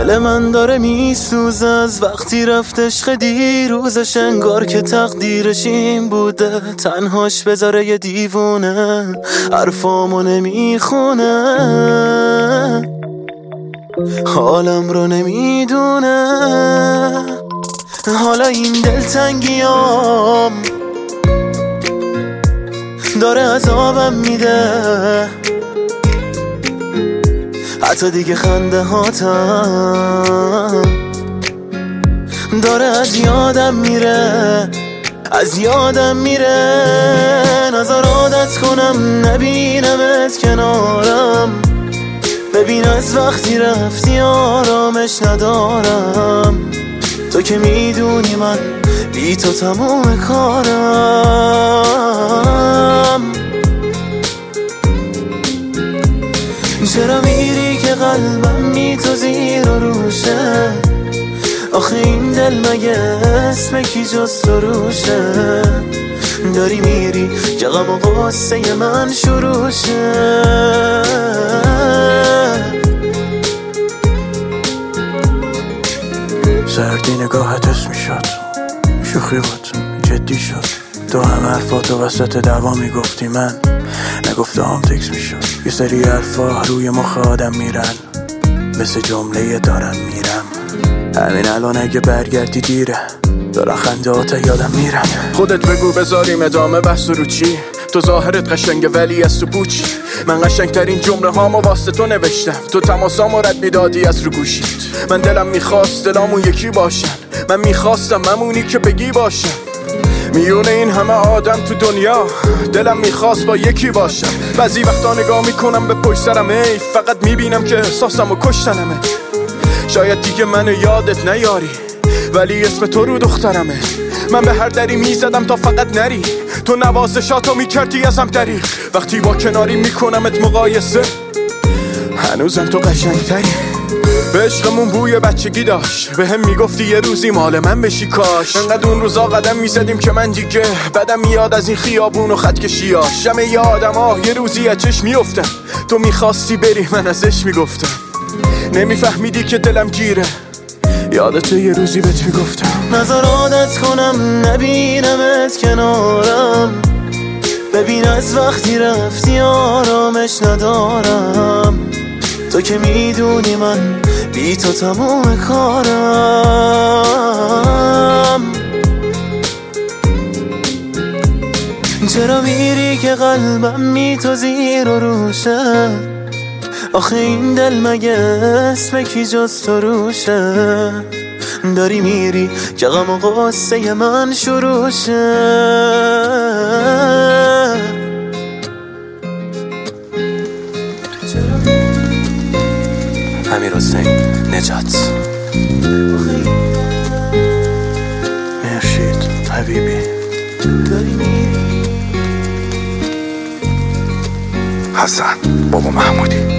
دل من داره میسوزه از وقتی رفت عشق دیروزش، انگار که تقدیرش این بوده تنهاش بذاره یه دیوونه حرفامو نمیخونه، حالم رو نمیدونه. حالا این دلتنگیام داره عذابم میده، حتی دیگه خنده هاتم داره از یادم میره، از یادم میره. نظر عادت کنم نبینمت کنارم، ببین از وقتی رفتی آرامش ندارم. تو که میدونی من بی تو تموم کارم. چرا میری که قلبم میتوزی رو روشه؟ آخه این دل مگه اسم کی جز تو روشه؟ داری میری که غم و غصه من شروع شه. سردی نگاهت اسم میشد، شوخی بود جدی شد، تو هم حرفاتو وسط دعوا میگفتی، من نگفتم تکس میشد. یه سری حرفا روی مخ آدم میرن مثل جمله دارم میرم. همین الان اگه برگردی دیره، دارن خندهات یادم میرن. خودت بگو بذاریم ادامه بحث رو چی؟ تو ظاهرت قشنگه ولی از تو پوچی. من قشنگترین جمله هامو واسه تو نوشتم، تو تماسامو رد میدادی از رو گوشیت. من دلم میخواست دلامون یکی باشن، من میخواستم ممونی که بگی باشم. میونه این همه آدم تو دنیا دلم میخواست با یکی باشم. بعضی وقتا نگاه میکنم به پشت سرم، ای فقط میبینم که احساسمو کشتنمه. شاید دیگه منو یادت نیاری ولی اسم تو رو دخترمه. من به هر دری میزدم تا فقط نری، تو نوازشاتو میکردی ازم دریغ. وقتی با کناری میکنمت مقایسه، هنوزم تو قشنگتری. به عشقمون بوی بچگی داشت، به هم میگفتی یه روزی مال من بشی کاش. انقدر اون روزا قدم میزدیم که من دیگه بدم میاد از این خیابون و خط کشیاش. شمه یه آدم ها یه روزی از چشم میافتن، تو میخواستی بری من ازش میگفتم. نمیفهمیدی که دلم گیره، یادت یه روزی بهت میگفتم. نظر عادت کنم نبینمت کنارم، ببین از وقتی رفتی آرامش ندارم. تو که میدونی من بی تو تموم کارم. چرا میری که قلبم میتوزی رو روشه؟ آخه این دل مگه اسم کی جز تو روشه؟ داری میری که غم و غصه من شروع شه. امیرحسین نجات. مرشید حبیبی. حسن بابا محمودی.